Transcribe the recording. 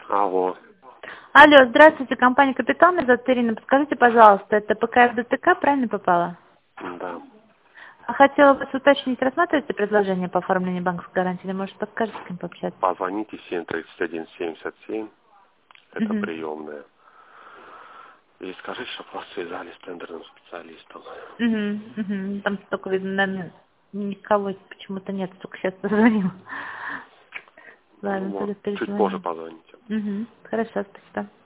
Алло. Алло, здравствуйте, компания «Капитал», меня зовут Ирина. Подскажите, пожалуйста, это ПКФ ДТК, правильно попала? Да. Хотела бы уточнить, рассматриваете предложение по оформлению банковской гарантии, или, может, подскажете, с кем пообщаться? Позвоните 731-77. Это Угу. приемная. И скажите, чтобы вас связали с тендерным специалистом. Угу. Там столько, видно, наверное, никого почему-то нет, только сейчас позвонила. Ну, Ладно, тогда может, чуть позже перезвоню. позвоните. Угу. Хорошо, спасибо.